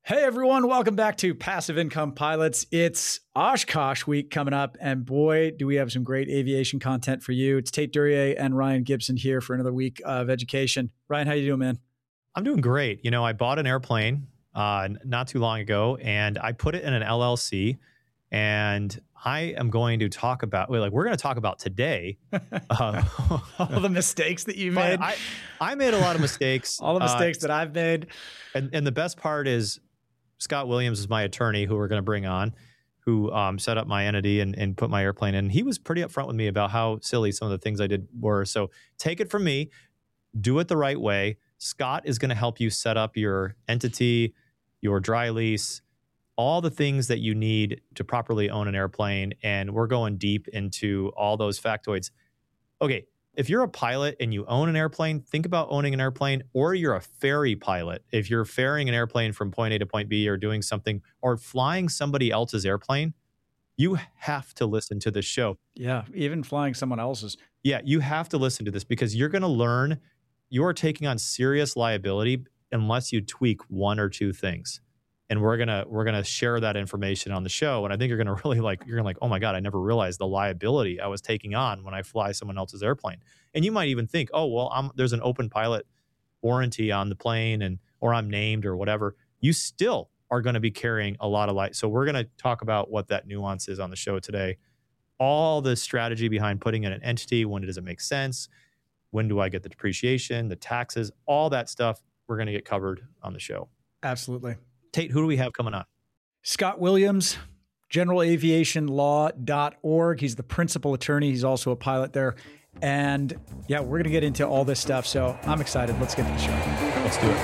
Hey everyone, welcome back to Passive Income Pilots. It's Oshkosh week coming up, and boy, do we have some great aviation content for you. It's Tate Duryea and Ryan Gibson here for another week of education. Ryan, how you doing, man? I'm doing great. You know, I bought an airplane not too long ago, and I put it in an LLC, and I am going to talk about, we're going to talk about today. All the mistakes that you made. I made a lot of mistakes. All the mistakes that I've made. And the best part is Scott Williams is my attorney who we're going to bring on, who set up my entity and put my airplane in. He was pretty upfront with me about how silly some of the things I did were. So take it from me, do it the right way. Scott is going to help you set up your entity, your dry lease, all the things that you need to properly own an airplane. And we're going deep into all those factoids. Okay, if you're a pilot and you own an airplane, think about owning an airplane, or you're a ferry pilot. If you're ferrying an airplane from point A to point B or doing something or flying somebody else's airplane, you have to listen to this show. Yeah, even flying someone else's. Yeah, you have to listen to this because you're going to learn you are taking on serious liability unless you tweak one or two things. And we're gonna share that information on the show. And I think you're gonna really you're like, oh my God, I never realized the liability I was taking on when I fly someone else's airplane. And you might even think, oh well, there's an open pilot warranty on the plane, or I'm named or whatever. You still are going to be carrying a lot of light. So we're gonna talk about what that nuance is on the show today. All the strategy behind putting in an entity. When does it make sense? When do I get the depreciation, the taxes, all that stuff? We're gonna get covered on the show. Absolutely. Tate, who do we have coming on? Scott Williams, generalaviationlaw.org. He's the principal attorney. He's also a pilot there. And yeah, we're going to get into all this stuff. So I'm excited. Let's get to the show. Let's do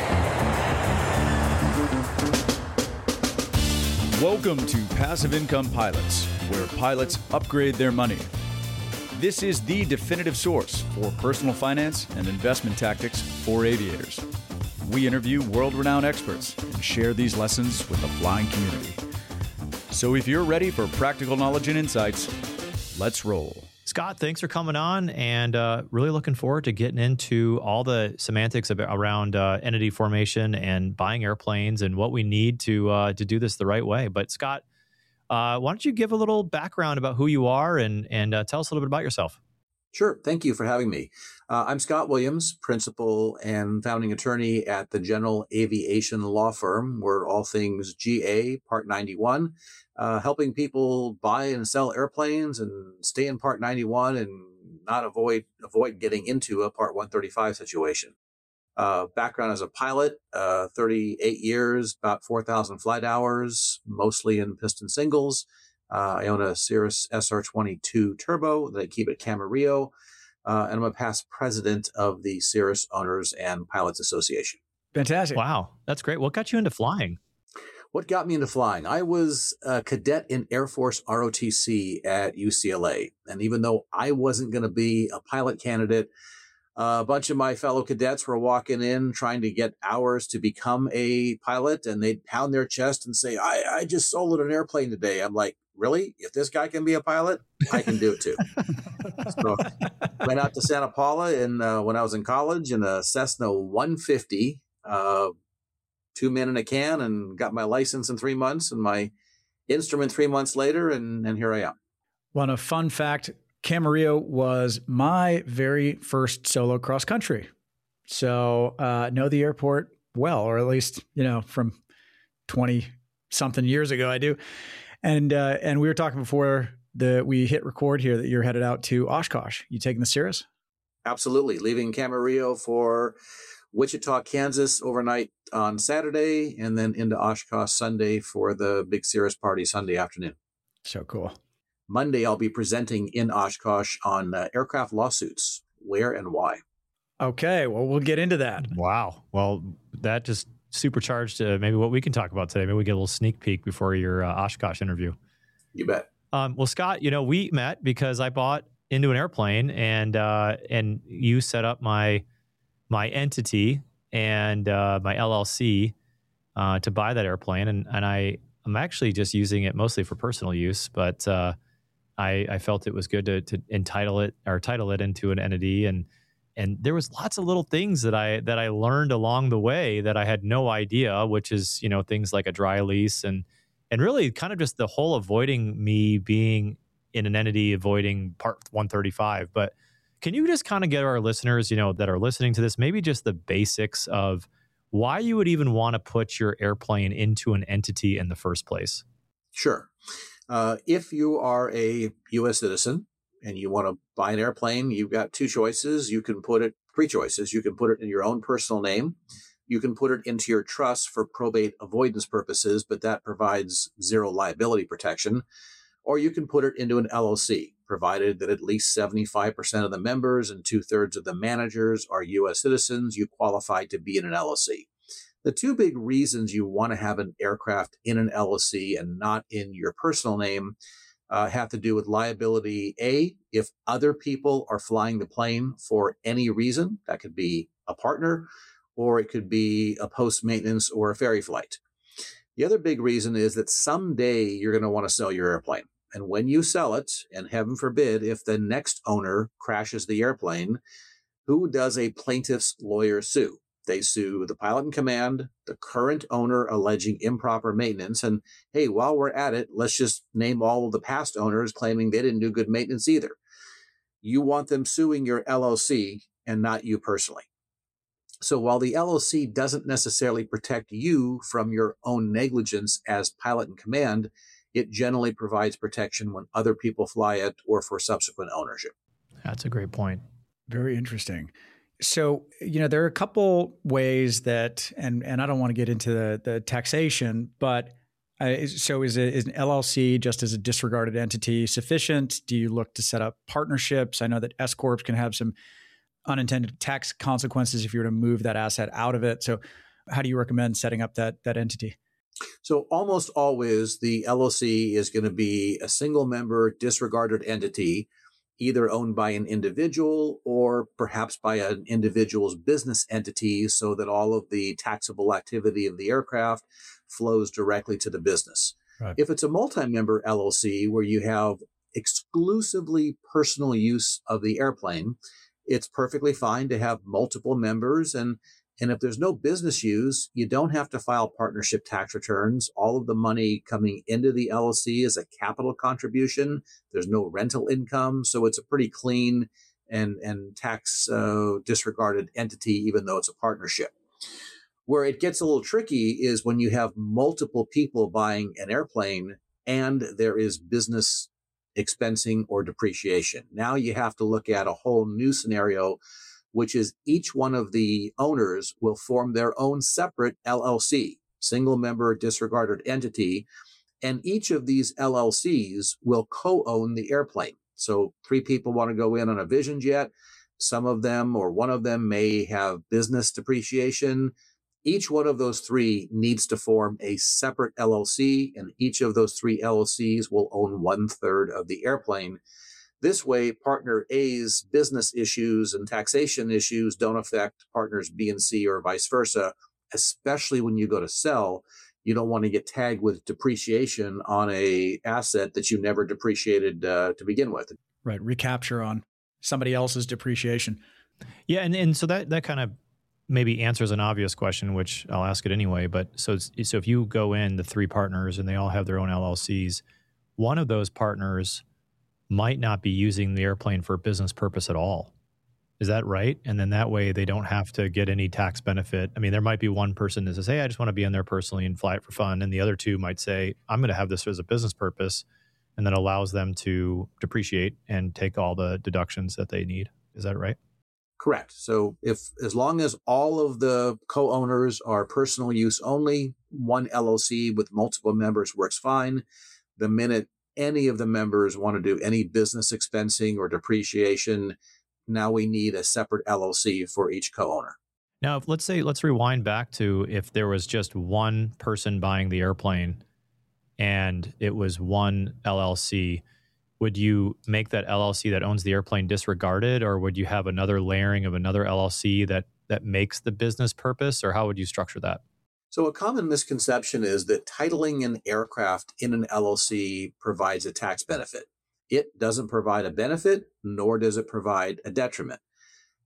it. Welcome to Passive Income Pilots, where pilots upgrade their money. This is the definitive source for personal finance and investment tactics for aviators. We interview world-renowned experts and share these lessons with the flying community. So if you're ready for practical knowledge and insights, let's roll. Scott, thanks for coming on, and really looking forward to getting into all the semantics around entity formation and buying airplanes and what we need to do this the right way. But Scott, why don't you give a little background about who you are and tell us a little bit about yourself? Sure. Thank you for having me. I'm Scott Williams, principal and founding attorney at the General Aviation Law Firm. We're all things GA, Part 91, helping people buy and sell airplanes and stay in Part 91 and not avoid getting into a Part 135 situation. Background as a pilot, 38 years, about 4,000 flight hours, mostly in piston singles. I own a Cirrus SR22 Turbo that I keep at Camarillo, and I'm a past president of the Cirrus Owners and Pilots Association. Fantastic. Wow, that's great. What got you into flying? What got me into flying? I was a cadet in Air Force ROTC at UCLA, and even though I wasn't going to be a pilot candidate, a bunch of my fellow cadets were walking in trying to get hours to become a pilot, and they'd pound their chest and say, I just soloed an airplane today. I'm like, really? If this guy can be a pilot, I can do it too. So went out to Santa Paula when I was in college in a Cessna 150, 2 men in a can, and got my license in 3 months and my instrument 3 months later. And here I am. Well, a fun fact, Camarillo was my very first solo cross country. So know the airport well, or at least, from 20 something years ago, I do. And we were talking before we hit record here that you're headed out to Oshkosh. You taking the Cirrus? Absolutely. Leaving Camarillo for Wichita, Kansas overnight on Saturday, and then into Oshkosh Sunday for the big Cirrus party Sunday afternoon. So cool. Monday, I'll be presenting in Oshkosh on aircraft lawsuits, where and why. Okay. Well, we'll get into that. Wow. Well, that just supercharged maybe what we can talk about today. Maybe we get a little sneak peek before your Oshkosh interview. You bet. Well, Scott, we met because I bought into an airplane, and you set up my entity and my LLC to buy that airplane, and I'm actually just using it mostly for personal use, but I felt it was good to title it into an entity, and And there was lots of little things that I learned along the way that I had no idea, which is, things like a dry lease and really kind of just the whole avoiding me being in an entity, avoiding Part 135. But can you just kind of get our listeners, that are listening to this, maybe just the basics of why you would even want to put your airplane into an entity in the first place? Sure. If you are a U.S. citizen and you want to buy an airplane, you've got three choices. You can put it in your own personal name. You can put it into your trust for probate avoidance purposes, but that provides zero liability protection. Or you can put it into an LLC, provided that at least 75% of the members and 2/3 of the managers are U.S. citizens. You qualify to be in an LLC. The two big reasons you want to have an aircraft in an LLC and not in your personal name have to do with liability. A, if other people are flying the plane for any reason, that could be a partner, or it could be a post-maintenance or a ferry flight. The other big reason is that someday you're going to want to sell your airplane. And when you sell it, and heaven forbid, if the next owner crashes the airplane, who does a plaintiff's lawyer sue? They sue the pilot in command, the current owner alleging improper maintenance. And hey, while we're at it, let's just name all of the past owners claiming they didn't do good maintenance either. You want them suing your LLC and not you personally. So while the LLC doesn't necessarily protect you from your own negligence as pilot in command, it generally provides protection when other people fly it or for subsequent ownership. That's a great point. Very interesting. So, there are a couple ways that, and I don't want to get into the taxation, but so is an LLC just as a disregarded entity sufficient? Do you look to set up partnerships? I know that S corps can have some unintended tax consequences if you were to move that asset out of it. So how do you recommend setting up that entity? So almost always the LLC is going to be a single member disregarded entity, either owned by an individual or perhaps by an individual's business entity, so that all of the taxable activity of the aircraft flows directly to the business. Right. If it's a multi-member LLC where you have exclusively personal use of the airplane, it's perfectly fine to have multiple members. And if there's no business use, you don't have to file partnership tax returns. All of the money coming into the LLC is a capital contribution. There's no rental income. So it's a pretty clean and tax disregarded entity, even though it's a partnership. Where it gets a little tricky is when you have multiple people buying an airplane and there is business expensing or depreciation. Now you have to look at a whole new scenario, which is each one of the owners will form their own separate LLC, single member disregarded entity, and each of these LLCs will co-own the airplane. So 3 people want to go in on a Vision Jet. Some of them or one of them may have business depreciation. Each one of those 3 needs to form a separate LLC, and each of those 3 LLCs will own 1/3 of the airplane. This way, partner A's business issues and taxation issues don't affect partners B and C or vice versa, especially when you go to sell. You don't want to get tagged with depreciation on a asset that you never depreciated to begin with. Right. Recapture on somebody else's depreciation. Yeah. And so that kind of maybe answers an obvious question, which I'll ask it anyway. But so if you go in, the 3 partners, and they all have their own LLCs, one of those partners might not be using the airplane for business purpose at all. Is that right? And then that way they don't have to get any tax benefit. I mean, there might be one person that says, hey, I just want to be in there personally and fly it for fun. And the other 2 might say, I'm going to have this as a business purpose, and that allows them to depreciate and take all the deductions that they need. Is that right? Correct. So as long as all of the co-owners are personal use only, one LLC with multiple members works fine. The minute any of the members want to do any business expensing or depreciation, now we need a separate LLC for each co-owner. Now, let's rewind back to if there was just one person buying the airplane and it was one LLC. Would you make that LLC that owns the airplane disregarded, or would you have another layering of another LLC that makes the business purpose, or how would you structure that? So a common misconception is that titling an aircraft in an LLC provides a tax benefit. It doesn't provide a benefit, nor does it provide a detriment.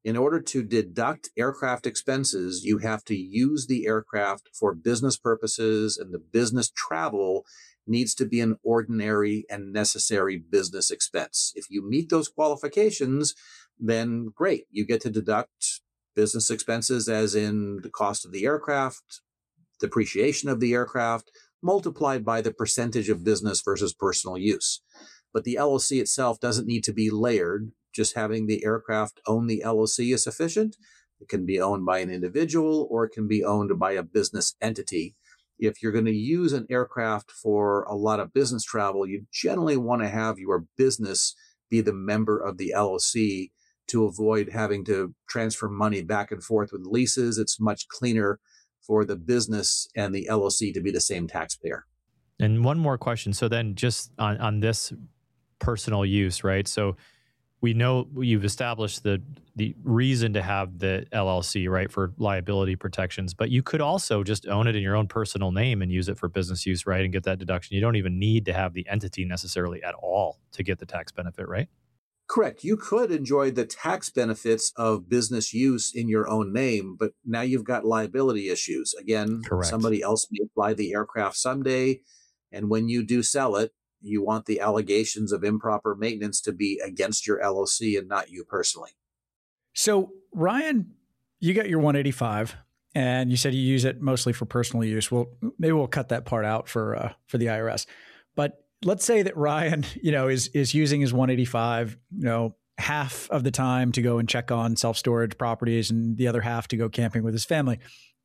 In order to deduct aircraft expenses, you have to use the aircraft for business purposes, and the business travel needs to be an ordinary and necessary business expense. If you meet those qualifications, then great. You get to deduct business expenses as in the cost of the aircraft, depreciation of the aircraft, multiplied by the percentage of business versus personal use. But the LLC itself doesn't need to be layered. Just having the aircraft own the LLC is sufficient. It can be owned by an individual or it can be owned by a business entity. If you're going to use an aircraft for a lot of business travel, you generally want to have your business be the member of the LLC to avoid having to transfer money back and forth with leases. It's much cleaner for the business and the LLC to be the same taxpayer. And one more question. So then just on this personal use, right? So we know you've established the reason to have the LLC, right, for liability protections, but you could also just own it in your own personal name and use it for business use, right, and get that deduction. You don't even need to have the entity necessarily at all to get the tax benefit, right? Correct. You could enjoy the tax benefits of business use in your own name, but now you've got liability issues. Again, Correct. Somebody else may fly the aircraft someday, and when you do sell it, you want the allegations of improper maintenance to be against your LLC and not you personally. So, Ryan, you got your 185, and you said you use it mostly for personal use. Well, maybe we'll cut that part out for the IRS. But let's say that Ryan, is using his 185, half of the time to go and check on self-storage properties, and the other half to go camping with his family.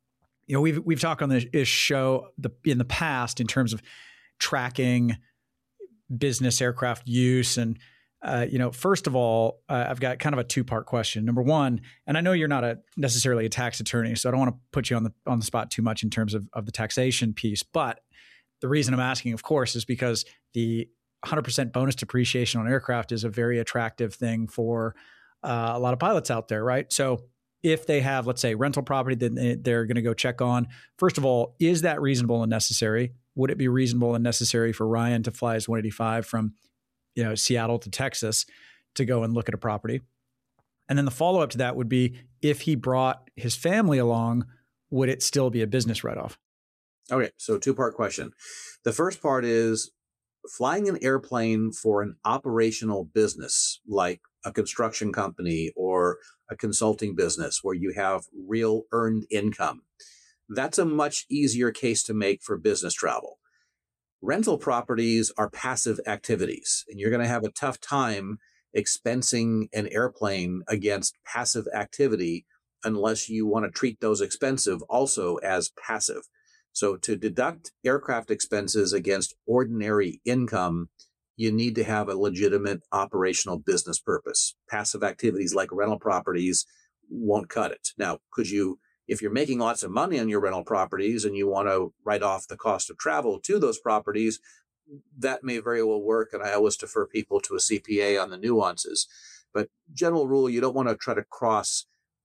We've talked on this show in the past in terms of tracking business aircraft use. And, first of all, I've got kind of a two-part question. Number one, and I know you're not necessarily a tax attorney, so I don't want to put you on the spot too much in terms of the taxation piece. But the reason I'm asking, of course, is because the 100% bonus depreciation on aircraft is a very attractive thing for a lot of pilots out there, right? So if they have, let's say, rental property that they're going to go check on, first of all, is that reasonable and necessary? Would it be reasonable and necessary for Ryan to fly his 185 from, Seattle to Texas to go and look at a property? And then the follow-up to that would be, if he brought his family along, would it still be a business write-off? Okay, so two-part question. The first part is flying an airplane for an operational business like a construction company or a consulting business where you have real earned income. That's a much easier case to make for business travel. Rental properties are passive activities, and you're going to have a tough time expensing an airplane against passive activity unless you want to treat those expensive also as passive. So to deduct aircraft expenses against ordinary income, you need to have a legitimate operational business purpose. Passive activities like rental properties won't cut it. Now, if you're making lots of money on your rental properties and you want to write off the cost of travel to those properties, that may very well work. And I always defer people to a CPA on the nuances. But general rule, you don't want to try to cross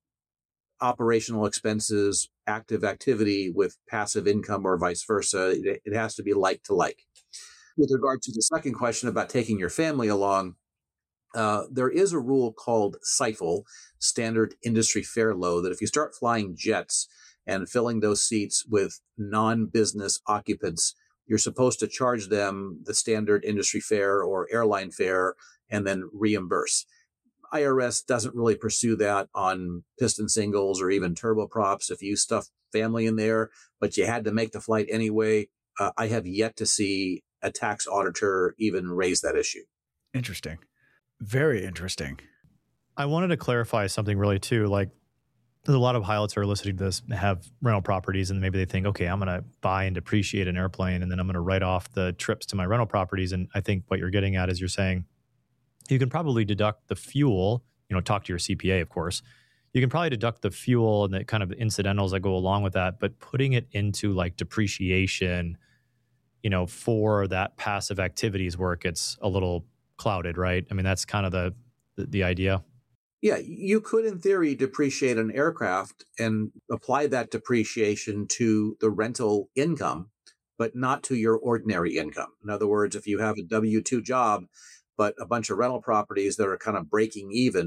operational expenses, active activity with passive income or vice versa. It has to be like to like. With regard to the second question about taking your family along, there is a rule called SIFL, Standard Industry Fare Low, that if you start flying jets and filling those seats with non-business occupants, you're supposed to charge them the standard industry fare or airline fare and then reimburse. IRS doesn't really pursue that on piston singles or even turboprops. If you stuff family in there, but you had to make the flight anyway, I have yet to see a tax auditor even raise that issue. Interesting. Very interesting. I wanted to clarify something really too. Like, there's a lot of pilots who are listening to this have rental properties, and maybe they think, okay, I'm going to buy and depreciate an airplane, and then I'm going to write off the trips to my rental properties. And I think what you're getting at is you're saying you can probably deduct the fuel, talk to your CPA, of course. You can probably deduct the fuel and the kind of incidentals that go along with that, but putting it into like depreciation, for that passive activities work, it's a little clouded, right? I mean, that's kind of the idea. Yeah, you could, in theory, depreciate an aircraft and apply that depreciation to the rental income, but not to your ordinary income. In other words, if you have a W-2 job, but a bunch of rental properties that are kind of breaking even,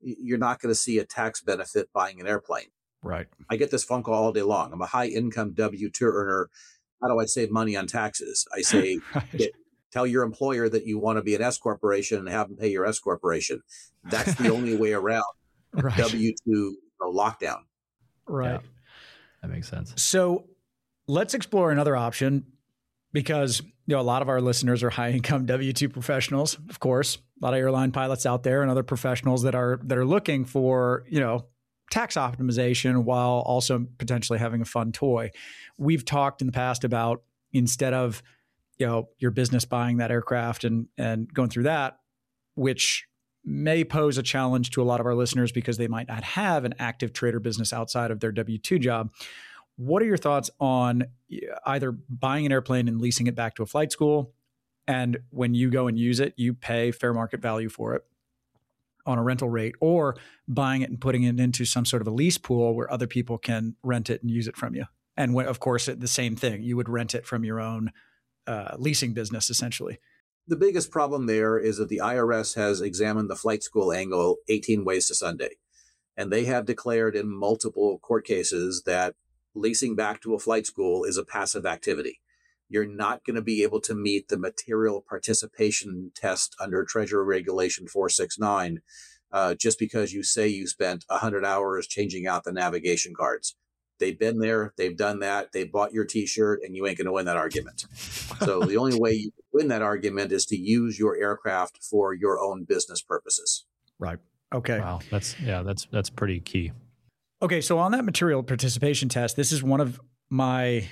you're not going to see a tax benefit buying an airplane. Right. I get this phone call all day long. I'm a high income W-2 earner. How do I save money on taxes? I say, tell your employer that you want to be an S corporation and have them pay your S corporation. That's the only way around W-2 lockdown. Right. Yeah, that makes sense. So let's explore another option, because a lot of our listeners are high income W-2 professionals, of course, a lot of airline pilots out there and other professionals that are looking for, tax optimization while also potentially having a fun toy. We've talked in the past about, instead of, your business buying that aircraft and going through that, which may pose a challenge to a lot of our listeners because they might not have an active trader business outside of their W-2 job. What are your thoughts on either buying an airplane and leasing it back to a flight school, and when you go and use it, you pay fair market value for it on a rental rate, or buying it and putting it into some sort of a lease pool where other people can rent it and use it from you? And of course, the same thing, you would rent it from your own leasing business, essentially. The biggest problem there is that the IRS has examined the flight school angle 18 ways to Sunday. And they have declared in multiple court cases that leasing back to a flight school is a passive activity. You're not going to be able to meet the material participation test under Treasury Regulation 469 just because you say you spent 100 hours changing out the navigation cards. They've been there, they've done that, they bought your T-shirt, and you ain't going to win that argument. So the only way you win that argument is to use your aircraft for your own business purposes. Right. Okay. Wow. That's pretty key. Okay. So on that material participation test, this is one of my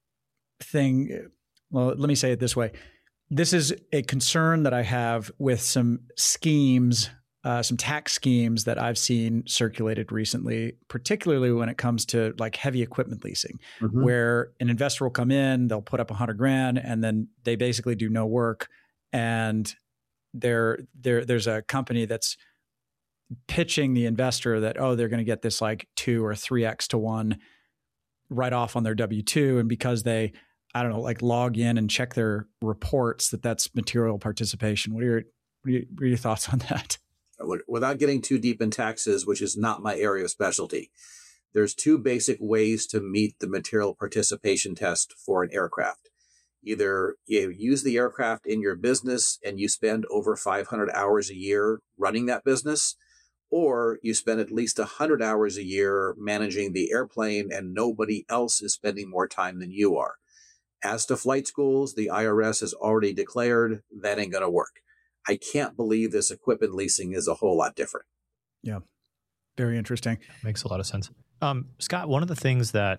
well, let me say it this way. This is a concern that I have with some schemes, some tax schemes that I've seen circulated recently, particularly when it comes to like heavy equipment leasing, where an investor will come in, they'll put up $100,000, and then they basically do no work. And there's a company that's pitching the investor that, they're going to get this like 2 or 3x to 1 right off on their W-2. And because they, log in and check their reports, that's material participation. What are your thoughts on that? Without getting too deep in taxes, which is not my area of specialty, there's 2 basic ways to meet the material participation test for an aircraft. Either you use the aircraft in your business and you spend over 500 hours a year running that business, or you spend at least 100 hours a year managing the airplane and nobody else is spending more time than you are. As to flight schools, the IRS has already declared that ain't going to work. I can't believe this equipment leasing is a whole lot different. Yeah. Very interesting. Makes a lot of sense. Scott, one of the things that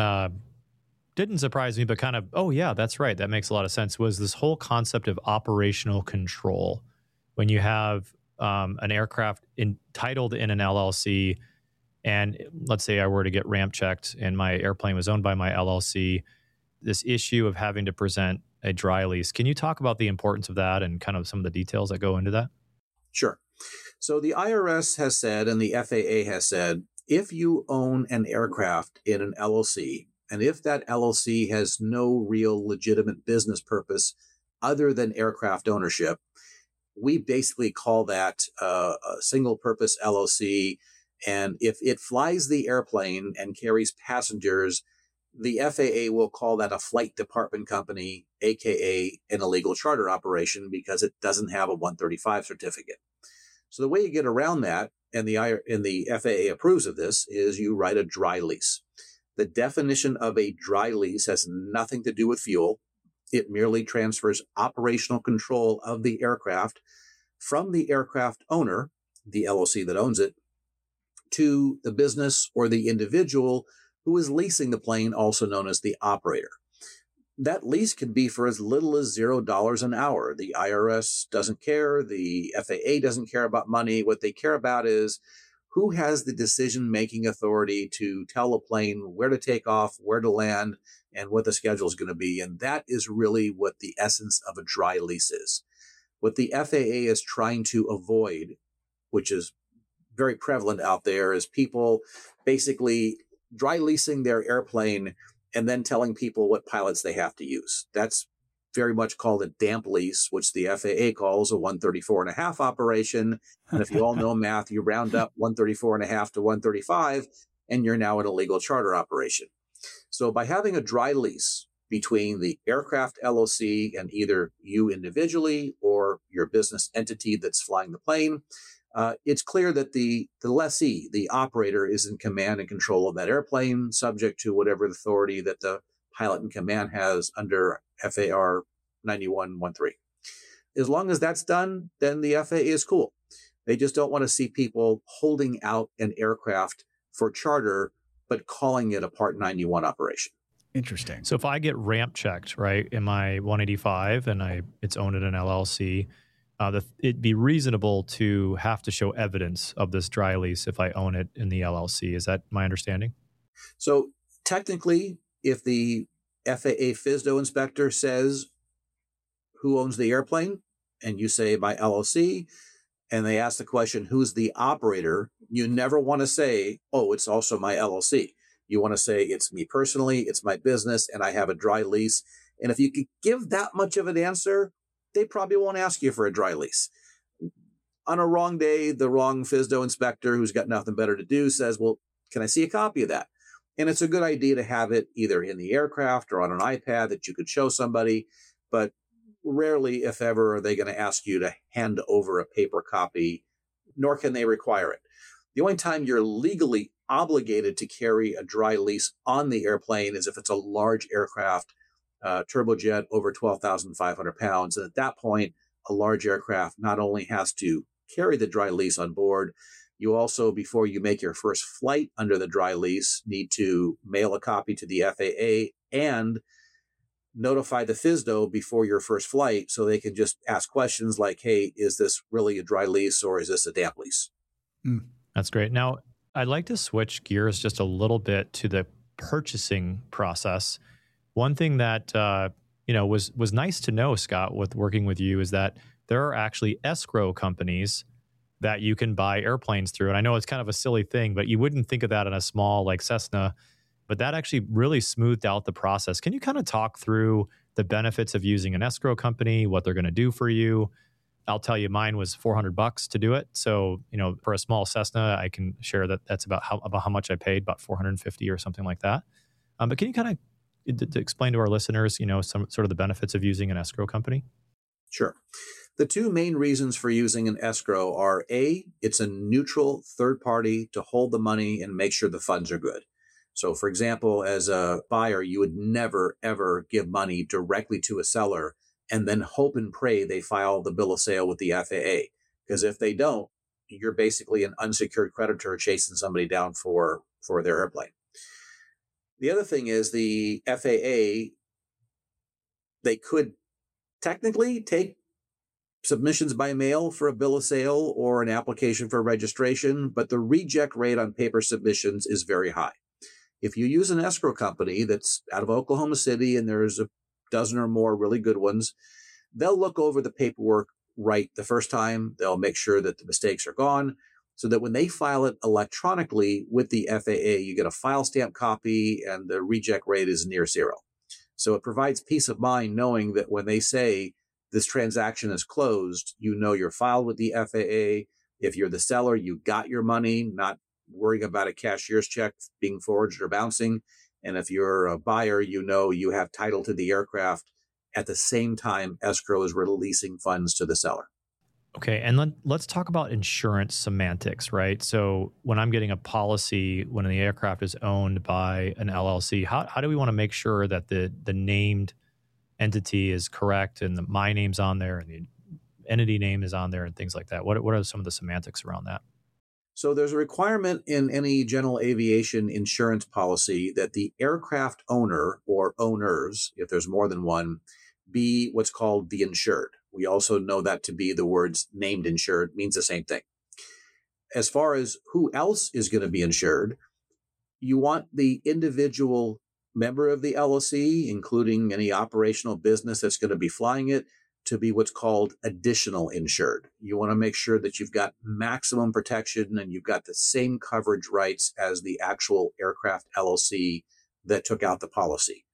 didn't surprise me, but kind of, that's right, that makes a lot of sense, was this whole concept of operational control. When you have an aircraft entitled in an LLC, and let's say I were to get ramp checked and my airplane was owned by my LLC, this issue of having to present a dry lease. Can you talk about the importance of that and kind of some of the details that go into that? Sure. So the IRS has said, and the FAA has said, if you own an aircraft in an LLC, and if that LLC has no real legitimate business purpose other than aircraft ownership, we basically call that a single purpose LLC. And if it flies the airplane and carries passengers, the FAA will call that a flight department company, aka an illegal charter operation, because it doesn't have a 135 certificate. So the way you get around that, and the FAA approves of this, is you write a dry lease. The definition of a dry lease has nothing to do with fuel. It merely transfers operational control of the aircraft from the aircraft owner, the LLC that owns it, to the business or the individual who is leasing the plane, also known as the operator. That lease can be for as little as $0 an hour. The IRS doesn't care. The FAA doesn't care about money. What they care about is who has the decision-making authority to tell a plane where to take off, where to land, and what the schedule is going to be. And that is really what the essence of a dry lease is. What the FAA is trying to avoid, which is very prevalent out there, is people basically dry leasing their airplane and then telling people what pilots they have to use. That's very much called a damp lease, which the FAA calls a 134.5 operation. And if you all know math, you round up 134.5 to 135, and you're now an illegal charter operation. So by having a dry lease between the aircraft LLC and either you individually or your business entity that's flying the plane, it's clear that the lessee, the operator, is in command and control of that airplane, subject to whatever authority that the pilot in command has under FAR 9113. As long as that's done, then the FAA is cool. They just don't want to see people holding out an aircraft for charter, but calling it a Part 91 operation. Interesting. So if I get ramp checked, right, in my 185 and it's owned in an LLC, it'd be reasonable to have to show evidence of this dry lease if I own it in the LLC. Is that my understanding? So technically, if the FAA FSDO inspector says who owns the airplane, and you say my LLC, and they ask the question, who's the operator, you never want to say, oh, it's also my LLC. You want to say, it's me personally, it's my business, and I have a dry lease. And if you could give that much of an answer, they probably won't ask you for a dry lease. On a wrong day, the wrong FSDO inspector who's got nothing better to do says, well, can I see a copy of that? And it's a good idea to have it either in the aircraft or on an iPad that you could show somebody. But rarely, if ever, are they going to ask you to hand over a paper copy, nor can they require it. The only time you're legally obligated to carry a dry lease on the airplane is if it's a large aircraft, turbojet over 12,500 pounds. And at that point, a large aircraft not only has to carry the dry lease on board, you also, before you make your first flight under the dry lease, need to mail a copy to the FAA and notify the FSDO before your first flight so they can just ask questions like, hey, is this really a dry lease or is this a damp lease? That's great. Now, I'd like to switch gears just a little bit to the purchasing process. One thing that was nice to know, Scott, with working with you is that there are actually escrow companies that you can buy airplanes through. And I know it's kind of a silly thing, but you wouldn't think of that in a small like Cessna, but that actually really smoothed out the process. Can you kind of talk through the benefits of using an escrow company, what they're going to do for you? I'll tell you, mine was $400 to do it. So, for a small Cessna, I can share that that's about how much I paid, about $450 or something like that. But can you kind of explain to our listeners, some sort of the benefits of using an escrow company? Sure. The two main reasons for using an escrow are A, it's a neutral third party to hold the money and make sure the funds are good. So, for example, as a buyer, you would never, ever give money directly to a seller and then hope and pray they file the bill of sale with the FAA. Because if they don't, you're basically an unsecured creditor chasing somebody down for their airplane. The other thing is the FAA, they could technically take submissions by mail for a bill of sale or an application for registration, but the reject rate on paper submissions is very high. If you use an escrow company that's out of Oklahoma City, and there's a dozen or more really good ones, they'll look over the paperwork right the first time. They'll make sure that the mistakes are gone so that when they file it electronically with the FAA, you get a file stamp copy and the reject rate is near zero. So it provides peace of mind knowing that when they say this transaction is closed, you're filed with the FAA. If you're the seller, you got your money, not worrying about a cashier's check being forged or bouncing. And if you're a buyer, you have title to the aircraft at the same time escrow is releasing funds to the seller. Okay, and let's talk about insurance semantics, right? So when I'm getting a policy, when the aircraft is owned by an LLC, how do we want to make sure that the named entity is correct and my name's on there and the entity name is on there and things like that? What are some of the semantics around that? So there's a requirement in any general aviation insurance policy that the aircraft owner or owners, if there's more than one, be what's called the insured. We also know that to be the words named insured means the same thing. As far as who else is going to be insured, you want the individual member of the LLC, including any operational business that's going to be flying it, to be what's called additional insured. You want to make sure that you've got maximum protection and you've got the same coverage rights as the actual aircraft LLC that took out the policy.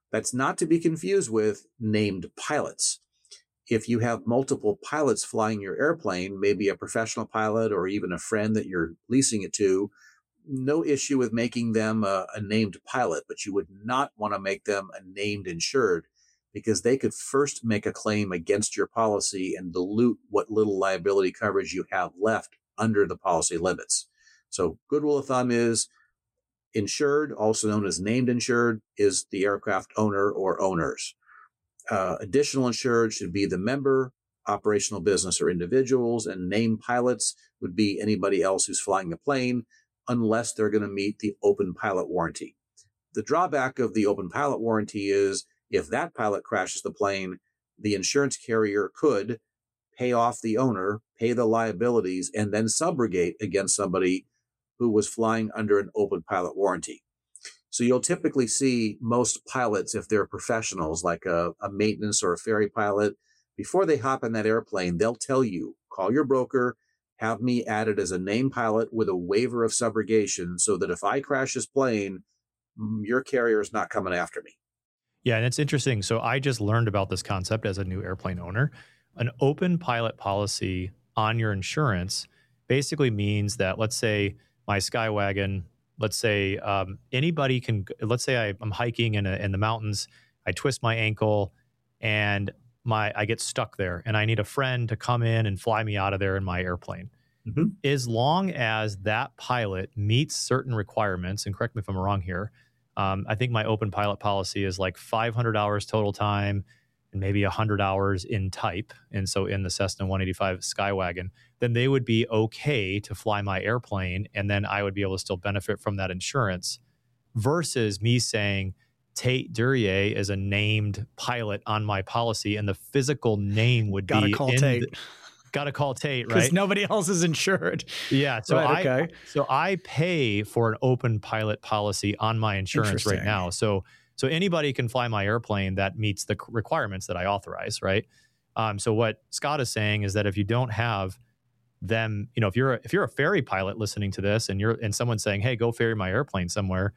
That's not to be confused with named pilots. If you have multiple pilots flying your airplane, maybe a professional pilot or even a friend that you're leasing it to, no issue with making them a named pilot, but you would not want to make them a named insured, because they could first make a claim against your policy and dilute what little liability coverage you have left under the policy limits. So good rule of thumb is insured, also known as named insured, is the aircraft owner or owners. Additional insured should be the member, operational business or individuals, and named pilots would be anybody else who's flying the plane, unless they're going to meet the open pilot warranty. The drawback of the open pilot warranty is if that pilot crashes the plane, the insurance carrier could pay off the owner, pay the liabilities, and then subrogate against somebody who was flying under an open pilot warranty. So you'll typically see most pilots, if they're professionals, like a maintenance or a ferry pilot, before they hop in that airplane, they'll tell you, call your broker, have me added as a named pilot with a waiver of subrogation so that if I crash this plane, your carrier is not coming after me. Yeah, and it's interesting. So I just learned about this concept as a new airplane owner. An open pilot policy on your insurance basically means that, let's say my Skywagon, let's say anybody can, let's say I'm hiking in the mountains, I twist my ankle and I get stuck there and I need a friend to come in and fly me out of there in my airplane. Mm-hmm. As long as that pilot meets certain requirements, and correct me if I'm wrong here, I think my open pilot policy is like 500 hours total time and maybe 100 hours in type. And so in the Cessna 185 Skywagon, then they would be okay to fly my airplane. And then I would be able to still benefit from that insurance versus me saying Tate Duryea is a named pilot on my policy. And the physical name would Gotta call Tate. Gotta call Tate, right? Because nobody else is insured. Yeah. So right, so I pay for an open pilot policy on my insurance right now. So anybody can fly my airplane that meets the requirements that I authorize, right? So what Scott is saying is that if you don't have them, if you're a ferry pilot listening to this and someone's saying, hey, go ferry my airplane somewhere,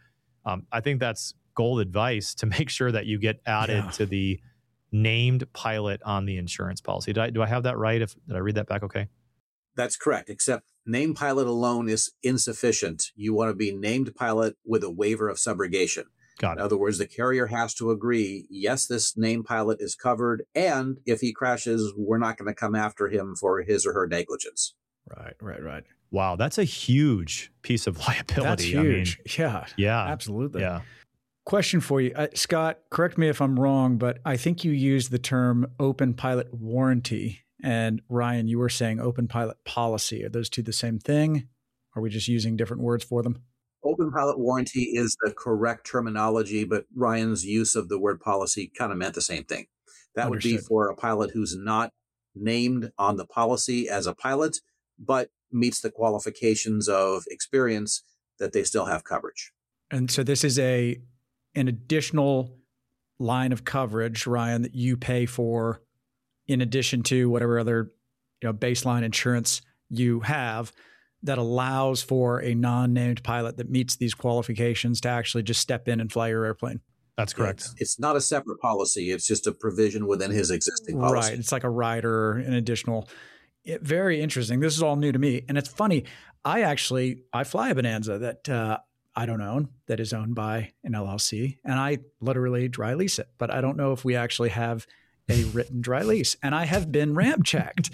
I think that's gold advice to make sure that you get added to the named pilot on the insurance policy. Do I have that right? Did I read that back okay? That's correct, except named pilot alone is insufficient. You want to be named pilot with a waiver of subrogation. Got it. In other words, the carrier has to agree, yes, this named pilot is covered, and if he crashes, we're not going to come after him for his or her negligence. Right. Wow, that's a huge piece of liability. That's huge. Yeah, absolutely. Yeah. Question for you, Scott, correct me if I'm wrong, but I think you used the term open pilot warranty. And Ryan, you were saying open pilot policy. Are those two the same thing? Are we just using different words for them? Open pilot warranty is the correct terminology, but Ryan's use of the word policy kind of meant the same thing. That Understood. would be for a pilot who's not named on the policy as a pilot, but meets the qualifications of experience that they still have coverage. And so this is an additional line of coverage, Ryan, that you pay for in addition to whatever other baseline insurance you have that allows for a non-named pilot that meets these qualifications to actually just step in and fly your airplane. That's correct. It's not a separate policy. It's just a provision within his existing policy. Right. It's like a rider, an additional. Very interesting. This is all new to me. And it's funny. I fly a Bonanza that I don't own, that is owned by an LLC, and I literally dry lease it. But I don't know if we actually have a written dry lease. And I have been ramp checked,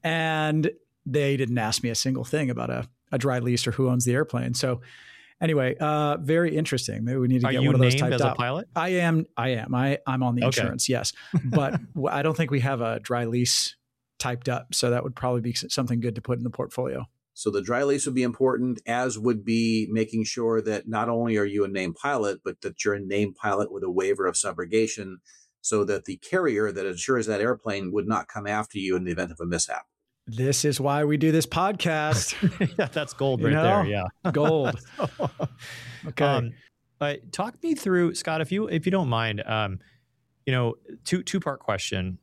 and they didn't ask me a single thing about a dry lease or who owns the airplane. So anyway, very interesting. Maybe we need to get one of those typed up. Are you named as a pilot? I am. I'm on the insurance, yes. But I don't think we have a dry lease typed up. So that would probably be something good to put in the portfolio. So the dry lease would be important, as would be making sure that not only are you a named pilot, but that you're a named pilot with a waiver of subrogation so that the carrier that insures that airplane would not come after you in the event of a mishap. This is why we do this podcast. Yeah, that's gold there. Yeah. Gold. Okay. Talk me through, Scott, if you don't mind, two-part question.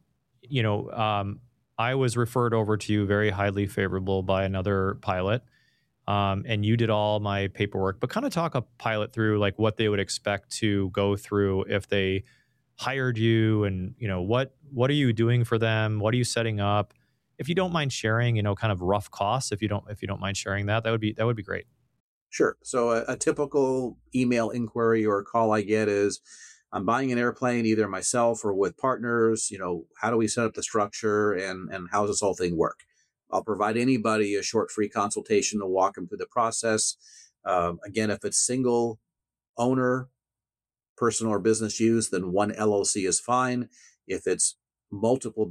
I was referred over to you very highly favorable by another pilot, and you did all my paperwork, but kind of talk a pilot through like what they would expect to go through if they hired you, and what are you doing for them? What are you setting up? If you don't mind sharing, kind of rough costs, if you don't mind sharing that would be great. Sure. So a typical email inquiry or call I get is, I'm buying an airplane either myself or with partners. How do we set up the structure and how does this whole thing work? I'll provide anybody a short free consultation to walk them through the process. Again, if it's single owner, personal or business use, then one LLC is fine. If it's multiple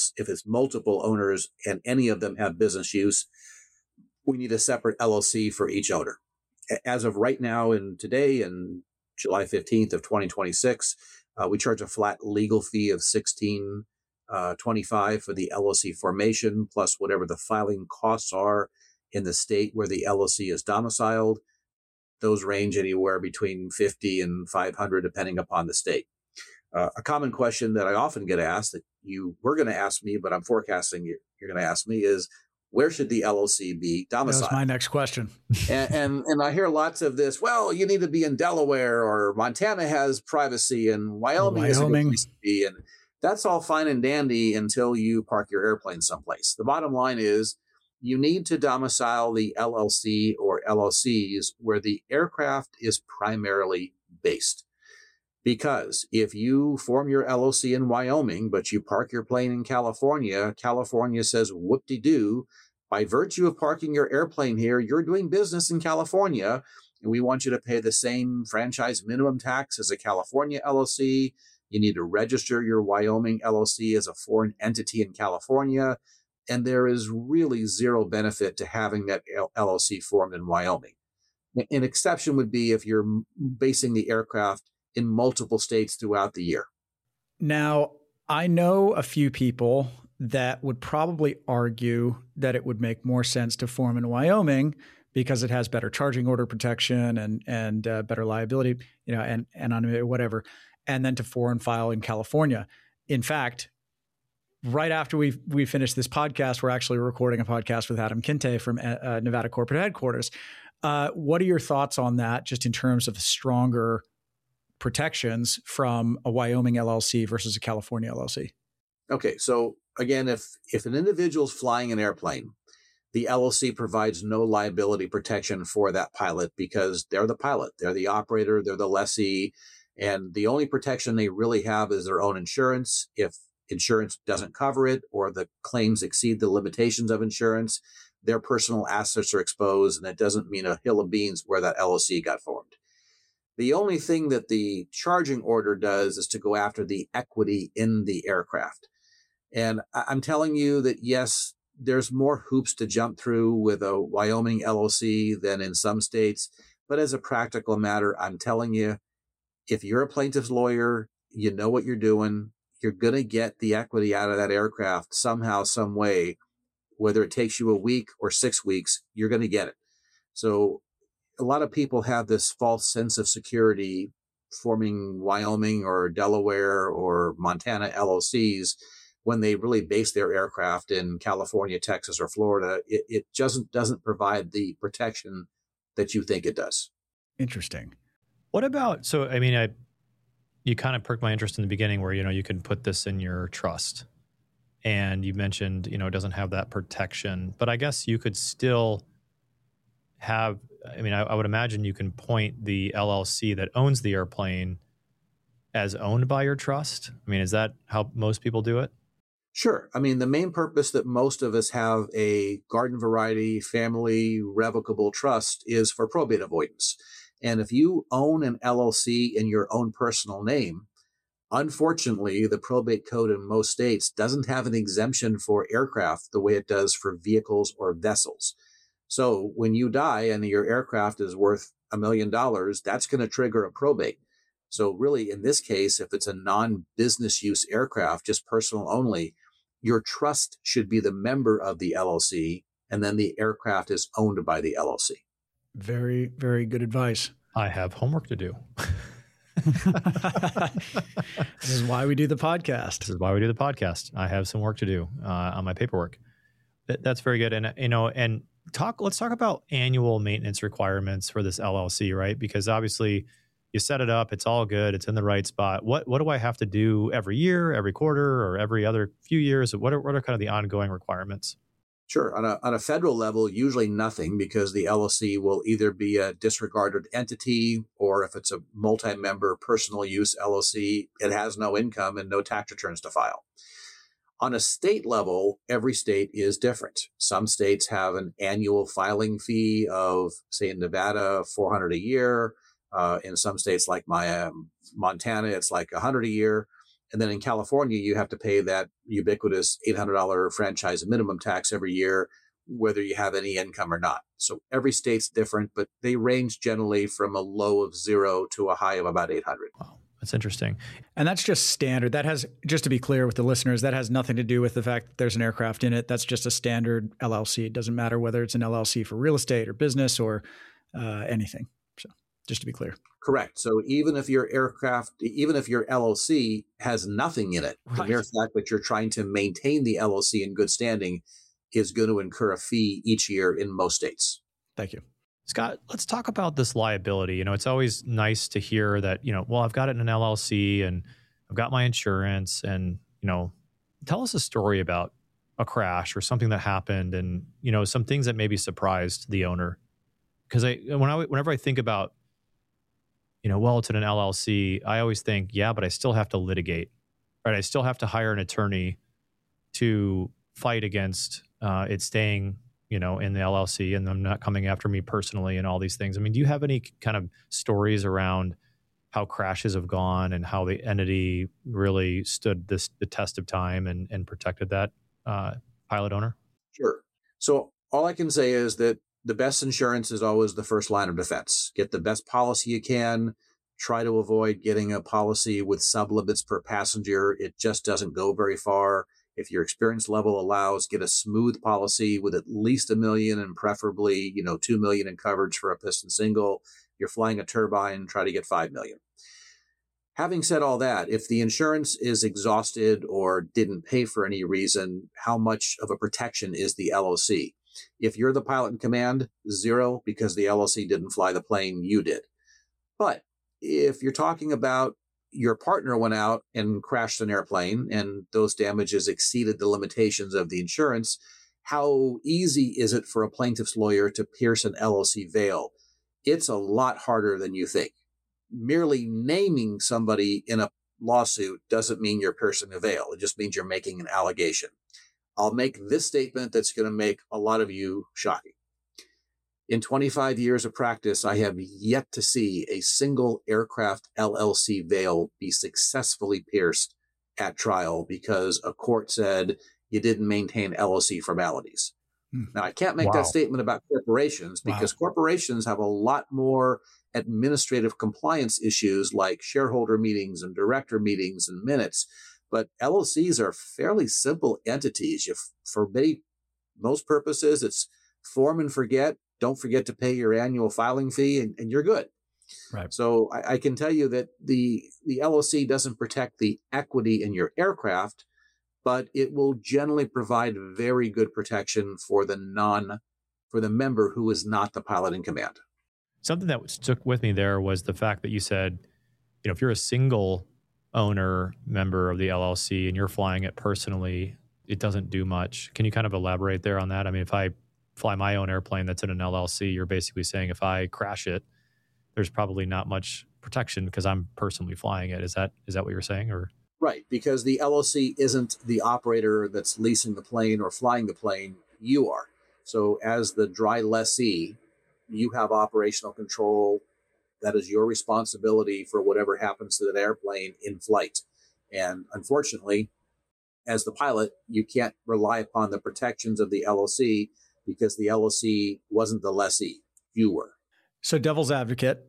owners and any of them have business use, we need a separate LLC for each owner. As of right now and today, and July 15th of 2026, we charge a flat legal fee of $16.25 for the LLC formation, plus whatever the filing costs are in the state where the LLC is domiciled. Those range anywhere between $50 and $500, depending upon the state. A common question that I often get asked, that you were going to ask me, but I'm forecasting you're going to ask me, is where should the LLC be domiciled? That was my next question. and I hear lots of this. Well, you need to be in Delaware, or Montana has privacy, and Wyoming is a good place to be. And that's all fine and dandy until you park your airplane someplace. The bottom line is you need to domicile the LLC or LLCs where the aircraft is primarily based. Because if you form your LLC in Wyoming, but you park your plane in California, California says, whoop-de-doo, by virtue of parking your airplane here, you're doing business in California, and we want you to pay the same franchise minimum tax as a California LLC. You need to register your Wyoming LLC as a foreign entity in California, and there is really zero benefit to having that LLC formed in Wyoming. An exception would be if you're basing the aircraft in multiple states throughout the year. Now, I know a few people that would probably argue that it would make more sense to form in Wyoming because it has better charging order protection and better liability, and on whatever, and then to foreign file in California. In fact, right after we finish this podcast, we're actually recording a podcast with Adam Kinte from Nevada Corporate Headquarters. What are your thoughts on that, just in terms of stronger protections from a Wyoming LLC versus a California LLC? Okay, so again, if an individual's flying an airplane, the LLC provides no liability protection for that pilot because they're the pilot, they're the operator, they're the lessee, and the only protection they really have is their own insurance. If insurance doesn't cover it or the claims exceed the limitations of insurance, their personal assets are exposed, and it doesn't mean a hill of beans where that LLC got formed. The only thing that the charging order does is to go after the equity in the aircraft. And I'm telling you that, yes, there's more hoops to jump through with a Wyoming LLC than in some states. But as a practical matter, I'm telling you, if you're a plaintiff's lawyer, you know what you're doing. You're going to get the equity out of that aircraft somehow, some way. Whether it takes you a week or 6 weeks, you're going to get it. So a lot of people have this false sense of security forming Wyoming or Delaware or Montana LLCs when they really base their aircraft in California, Texas, or Florida. It just doesn't provide the protection that you think it does. Interesting. What about, you kind of perked my interest in the beginning where, you can put this in your trust. And you mentioned, it doesn't have that protection, but I guess you could still have, I would imagine you can point the LLC that owns the airplane as owned by your trust. Is that how most people do it? Sure. The main purpose that most of us have a garden variety family revocable trust is for probate avoidance. And if you own an LLC in your own personal name, unfortunately, the probate code in most states doesn't have an exemption for aircraft the way it does for vehicles or vessels. So when you die and your aircraft is worth $1 million, that's going to trigger a probate. So really, in this case, if it's a non-business use aircraft, just personal only, your trust should be the member of the LLC, and then the aircraft is owned by the LLC. Very, very good advice. I have homework to do. This is why we do the podcast. I have some work to do on my paperwork. That's very good. And let's talk about annual maintenance requirements for this LLC, right? Because obviously you set it up, it's all good, it's in the right spot. What do I have to do every year, every quarter, or every other few years? What are kind of the ongoing requirements? Sure. On a federal level, usually nothing, because the LLC will either be a disregarded entity, or if it's a multi-member personal use LLC, it has no income and no tax returns to file. On a state level, every state is different. Some states have an annual filing fee of, say, in Nevada, $400 a year. In some states like Montana, it's like $100 a year. And then in California, you have to pay that ubiquitous $800 franchise minimum tax every year, whether you have any income or not. So every state's different, but they range generally from a low of 0 to a high of about 800. Wow, that's interesting. And that's just standard. That has, just to be clear with the listeners, that has nothing to do with the fact that there's an aircraft in it. That's just a standard LLC. It doesn't matter whether it's an LLC for real estate or business or anything. So just to be clear. Correct. So even if your LLC has nothing in it, the mere fact that you're trying to maintain the LLC in good standing is going to incur a fee each year in most states. Thank you. Scott, let's talk about this liability. It's always nice to hear that, well, I've got it in an LLC and I've got my insurance, and, tell us a story about a crash or something that happened and, some things that maybe surprised the owner. Because whenever I think about, well, it's in an LLC, I always think, yeah, but I still have to litigate, right? I still have to hire an attorney to fight against it staying, in the LLC and them not coming after me personally and all these things. I mean, do you have any kind of stories around how crashes have gone and how the entity really stood the test of time and protected that pilot owner? Sure. So all I can say is that the best insurance is always the first line of defense. Get the best policy you can. Try to avoid getting a policy with sublimits per passenger. It just doesn't go very far. If your experience level allows, get a smooth policy with at least $1 million and preferably, $2 million in coverage for a piston single. If you're flying a turbine, try to get $5 million. Having said all that, if the insurance is exhausted or didn't pay for any reason, how much of a protection is the LLC? If you're the pilot in command, 0, because the LLC didn't fly the plane, you did. But if you're talking about your partner went out and crashed an airplane and those damages exceeded the limitations of the insurance, how easy is it for a plaintiff's lawyer to pierce an LLC veil? It's a lot harder than you think. Merely naming somebody in a lawsuit doesn't mean you're piercing a veil. It just means you're making an allegation. I'll make this statement that's going to make a lot of you shocking. In 25 years of practice, I have yet to see a single aircraft LLC veil be successfully pierced at trial because a court said you didn't maintain LLC formalities. Now, I can't make that statement about corporations because corporations have a lot more administrative compliance issues like shareholder meetings and director meetings and minutes. But LLCs are fairly simple entities. For most purposes, it's form and forget. Don't forget to pay your annual filing fee, and you're good. Right. So I can tell you that the LLC doesn't protect the equity in your aircraft, but it will generally provide very good protection for the member who is not the pilot in command. Something that stuck with me there was the fact that you said, if you're a single owner member of the LLC and you're flying it personally, it doesn't do much. Can you kind of elaborate there on that? I mean, if I fly my own airplane that's in an LLC, you're basically saying if I crash it, there's probably not much protection because I'm personally flying it. Is that what you're saying? Or right, because the LLC isn't the operator that's leasing the plane or flying the plane. You are. So as the dry lessee, you have operational control. That is your responsibility for whatever happens to that airplane in flight. And unfortunately, as the pilot, you can't rely upon the protections of the LLC because the LLC wasn't the lessee. You were. So devil's advocate,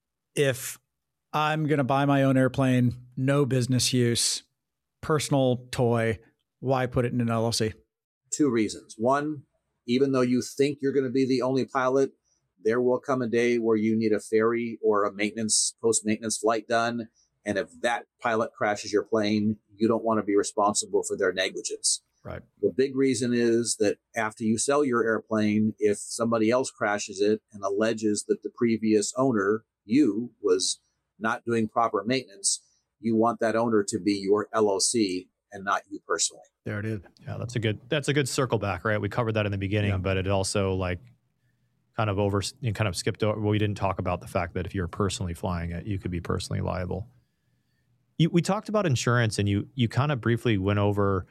if I'm going to buy my own airplane, no business use, personal toy, why put it in an LLC? 2 reasons. One, even though you think you're going to be the only pilot, there will come a day where you need a ferry or a post-maintenance flight done. And if that pilot crashes your plane, you don't want to be responsible for their negligence. Right. The big reason is that after you sell your airplane, if somebody else crashes it and alleges that the previous owner, you, was not doing proper maintenance, you want that owner to be your LLC and not you personally. There it is. Yeah, that's a good circle back, right? We covered that in the beginning, but it also kind of skipped over. Well, we didn't talk about the fact that if you're personally flying it, you could be personally liable. We talked about insurance, and you kind of briefly went over,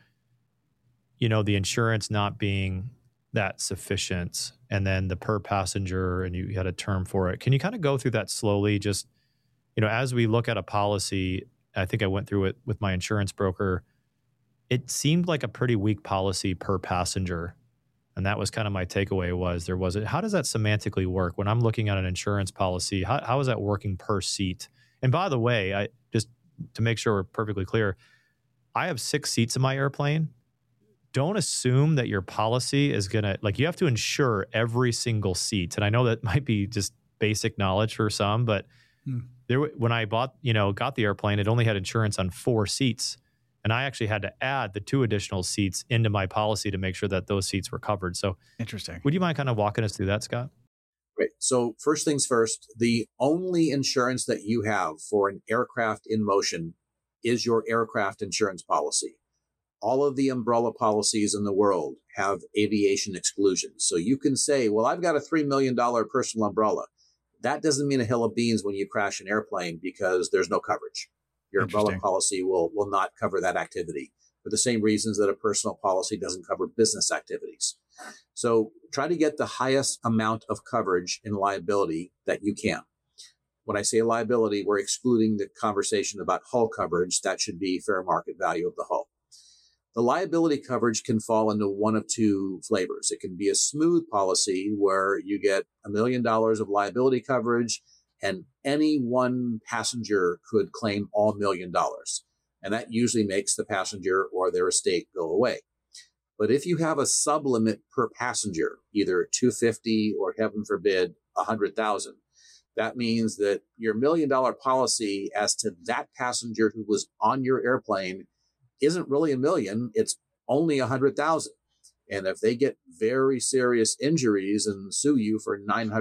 the insurance not being that sufficient, and then the per passenger, and you had a term for it. Can you kind of go through that slowly? Just, as we look at a policy, I think I went through it with my insurance broker. It seemed like a pretty weak policy per passenger. And that was kind of my takeaway how does that semantically work? When I'm looking at an insurance policy, how is that working per seat? And by the way, I just to make sure we're perfectly clear, I have 6 seats in my airplane. Don't assume that your policy is going to, you have to insure every single seat. And I know that might be just basic knowledge for some, but when I got the airplane, it only had insurance on 4 seats. And I actually had to add the 2 additional seats into my policy to make sure that those seats were covered. So interesting. Would you mind kind of walking us through that, Scott? Great. So first things first, the only insurance that you have for an aircraft in motion is your aircraft insurance policy. All of the umbrella policies in the world have aviation exclusions. So you can say, well, I've got a $3 million personal umbrella. That doesn't mean a hill of beans when you crash an airplane because there's no coverage. Your umbrella policy will not cover that activity for the same reasons that a personal policy doesn't cover business activities. So try to get the highest amount of coverage in liability that you can. When I say liability, we're excluding the conversation about hull coverage. That should be fair market value of the hull. The liability coverage can fall into one of 2 flavors. It can be a smooth policy where you get $1 million of liability coverage and any one passenger could claim all $1 million. And that usually makes the passenger or their estate go away. But if you have a sublimit per passenger, either 250 or heaven forbid, 100,000, that means that your $1 million policy as to that passenger who was on your airplane isn't really $1 million, it's only 100,000. And if they get very serious injuries and sue you for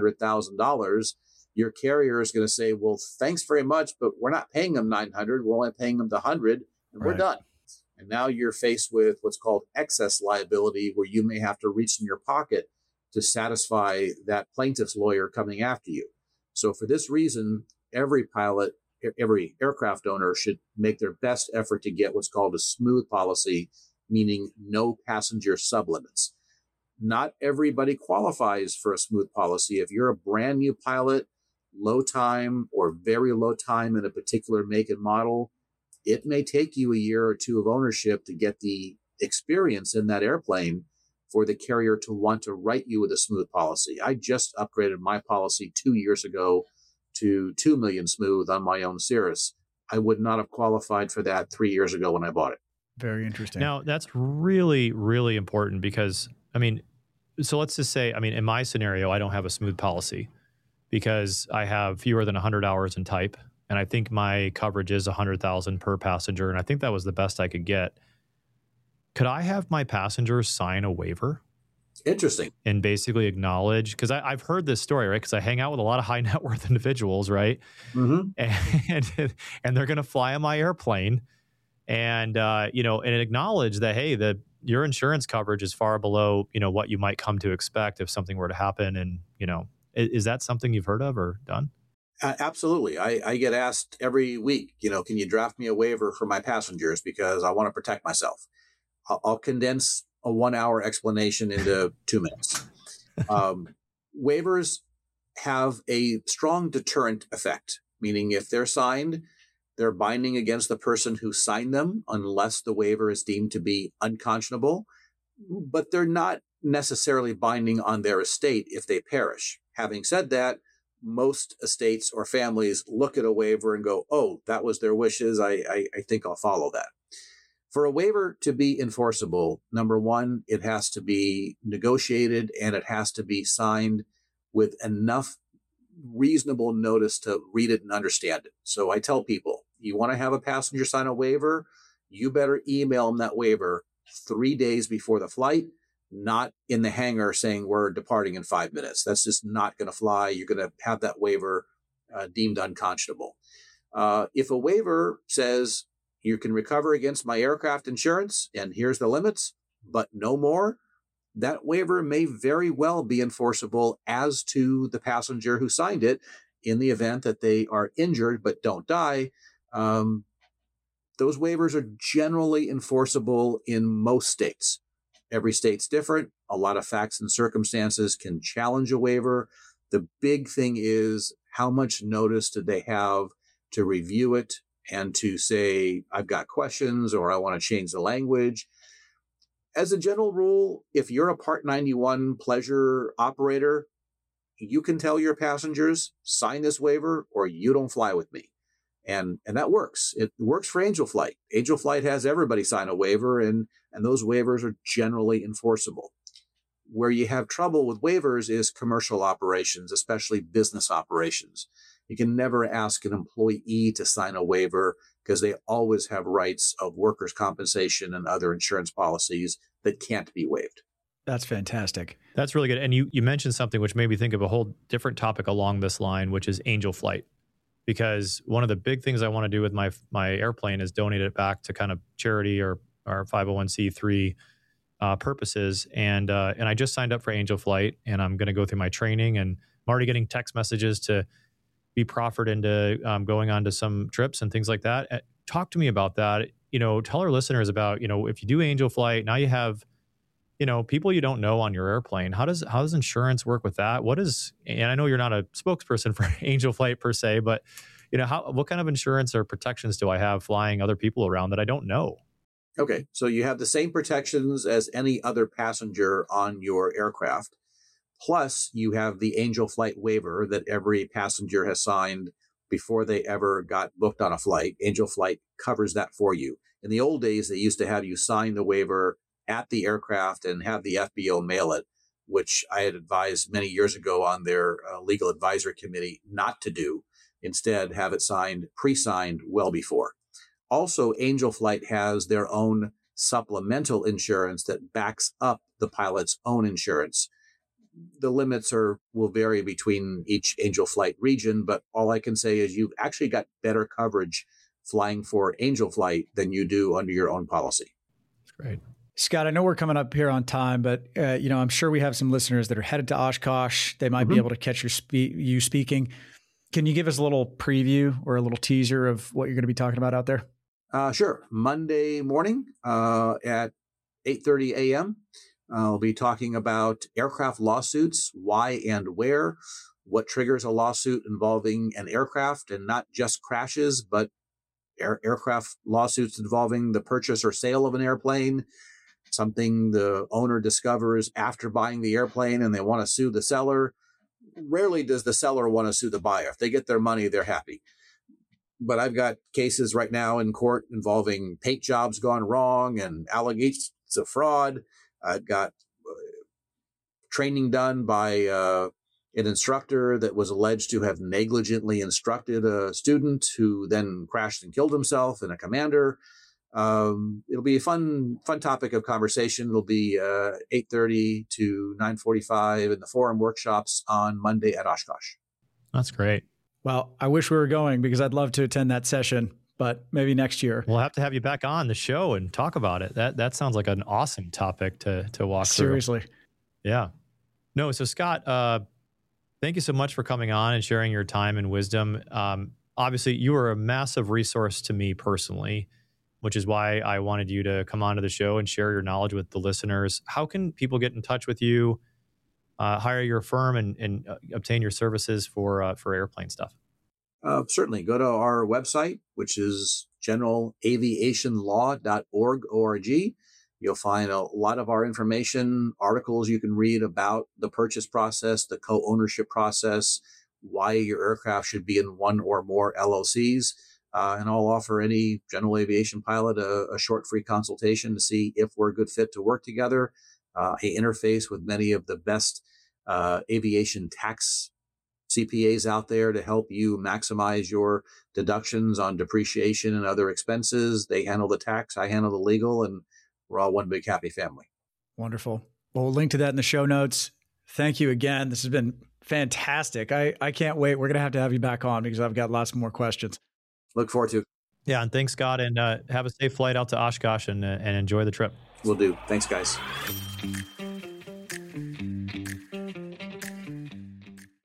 $900,000, your carrier is going to say, well, thanks very much, but we're not paying them 900. We're only paying them the 100 and we're done. And now you're faced with what's called excess liability, where you may have to reach in your pocket to satisfy that plaintiff's lawyer coming after you. So for this reason, every pilot, every aircraft owner should make their best effort to get what's called a smooth policy, meaning no passenger sublimits. Not everybody qualifies for a smooth policy. If you're a brand new pilot, low time or very low time in a particular make and model, it may take you a year or 2 of ownership to get the experience in that airplane for the carrier to want to write you with a smooth policy. I just upgraded my policy 2 years ago to 2 million smooth on my own Cirrus. I would not have qualified for that 3 years ago when I bought it. Very interesting. Now, that's really, really important because, so let's just say, in my scenario, I don't have a smooth policy because I have fewer than 100 hours in type. And I think my coverage is 100,000 per passenger. And I think that was the best I could get. Could I have my passengers sign a waiver? Interesting. And basically acknowledge, because I've heard this story, right? Because I hang out with a lot of high net worth individuals, right? Mm-hmm. And they're going to fly on my airplane and acknowledge that, hey, your insurance coverage is far below, what you might come to expect if something were to happen. And, is that something you've heard of or done? Absolutely. I get asked every week, can you draft me a waiver for my passengers because I want to protect myself? I'll condense a 1-hour explanation into 2 minutes. Waivers have a strong deterrent effect, meaning if they're signed, they're binding against the person who signed them unless the waiver is deemed to be unconscionable, but they're not necessarily binding on their estate if they perish. Having said that, most estates or families look at a waiver and go, oh, that was their wishes. I think I'll follow that. For a waiver to be enforceable, number one, it has to be negotiated and it has to be signed with enough reasonable notice to read it and understand it. So I tell people, you want to have a passenger sign a waiver, you better email them that waiver 3 days before the flight, not in the hangar saying we're departing in 5 minutes. That's just not going to fly. You're going to have that waiver deemed unconscionable. If a waiver says you can recover against my aircraft insurance and here's the limits, but no more, that waiver may very well be enforceable as to the passenger who signed it in the event that they are injured but don't die. Those waivers are generally enforceable in most states. Every state's different. A lot of facts and circumstances can challenge a waiver. The big thing is, how much notice did they have to review it and to say, I've got questions or I want to change the language? As a general rule, if you're a Part 91 pleasure operator, you can tell your passengers, sign this waiver or you don't fly with me. And that works. It works for Angel Flight. Angel Flight has everybody sign a waiver, and those waivers are generally enforceable. Where you have trouble with waivers is commercial operations, especially business operations. You can never ask an employee to sign a waiver because they always have rights of workers' compensation and other insurance policies that can't be waived. That's fantastic. That's really good. And you mentioned something which made me think of a whole different topic along this line, which is Angel Flight. Because one of the big things I want to do with my airplane is donate it back to kind of charity or 501c3 purposes. And I just signed up for Angel Flight, and I'm going to go through my training. And I'm already getting text messages to be proffered into going on to some trips and things like that. Talk to me about that. Tell our listeners about, if you do Angel Flight, now you have, people you don't know on your airplane. How does insurance work with that? And I know you're not a spokesperson for Angel Flight per se, but what kind of insurance or protections do I have flying other people around that I don't know? Okay, so you have the same protections as any other passenger on your aircraft. Plus, you have the Angel Flight waiver that every passenger has signed before they ever got booked on a flight. Angel Flight covers that for you. In the old days, they used to have you sign the waiver at the aircraft and have the FBO mail it, which I had advised many years ago on their legal advisory committee not to do. Instead, have it pre-signed well before. Also, Angel Flight has their own supplemental insurance that backs up the pilot's own insurance. The limits will vary between each Angel Flight region, but all I can say is you've actually got better coverage flying for Angel Flight than you do under your own policy. That's great. Scott, I know we're coming up here on time, but I'm sure we have some listeners that are headed to Oshkosh. They might be able to catch you speaking. Can you give us a little preview or a little teaser of what you're going to be talking about out there? Sure. Monday morning at 8:30 a.m., I'll be talking about aircraft lawsuits, why and where, what triggers a lawsuit involving an aircraft, and not just crashes, but aircraft lawsuits involving the purchase or sale of an airplane, something the owner discovers after buying the airplane and they want to sue the seller. Rarely does the seller want to sue the buyer. If they get their money, they're happy. But I've got cases right now in court involving paint jobs gone wrong and allegations of fraud. I've got training done by an instructor that was alleged to have negligently instructed a student who then crashed and killed himself, and a commander. It'll be a fun topic of conversation. It'll be 8:30 to 9:45 in the forum workshops on Monday at Oshkosh. That's great. Well, I wish we were going because I'd love to attend that session, but maybe next year. We'll have to have you back on the show and talk about it. That sounds like an awesome topic to walk through. Seriously. Yeah. No, so Scott, thank you so much for coming on and sharing your time and wisdom. Obviously, you are a massive resource to me personally, which is why I wanted you to come onto the show and share your knowledge with the listeners. How can people get in touch with you, hire your firm, and obtain your services for airplane stuff? Certainly. Go to our website, which is generalaviationlaw.org. You'll find a lot of our information, articles you can read about the purchase process, the co-ownership process, why your aircraft should be in one or more LLCs. And I'll offer any general aviation pilot a short free consultation to see if we're a good fit to work together. I interface with many of the best aviation tax CPAs out there to help you maximize your deductions on depreciation and other expenses. They handle the tax, I handle the legal, and we're all one big happy family. Wonderful. Well, we'll link to that in the show notes. Thank you again. This has been fantastic. I can't wait. We're going to have you back on because I've got lots more questions. Look forward to it. Yeah, and thanks, Scott, and have a safe flight out to Oshkosh and enjoy the trip. Will do. Thanks, guys.